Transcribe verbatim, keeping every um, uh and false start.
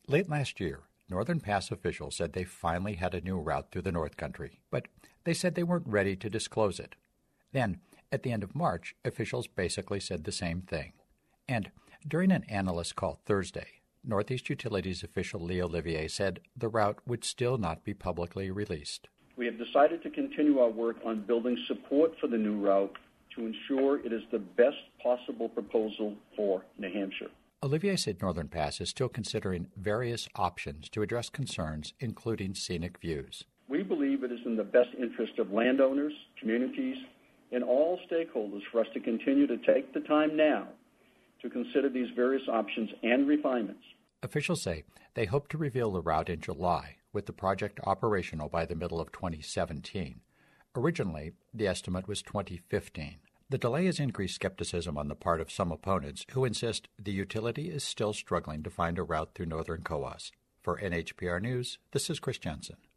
Late last year, Northern Pass officials said they finally had a new route through the North Country, but they said they weren't ready to disclose it. Then, at the end of March, officials basically said the same thing. And during an analyst call Thursday, Northeast Utilities official Lee Olivier said the route would still not be publicly released. We have decided to continue our work on building support for the new route to ensure it is the best possible proposal for New Hampshire. Olivier said Northern Pass is still considering various options to address concerns, including scenic views. We believe it is in the best interest of landowners, communities, and all stakeholders for us to continue to take the time now to consider these various options and refinements. Officials say they hope to reveal the route in July, with the project operational by the middle of twenty seventeen. Originally, the estimate was twenty fifteen. The delay has increased skepticism on the part of some opponents who insist the utility is still struggling to find a route through northern C O A S. For N H P R News, this is Chris Jensen.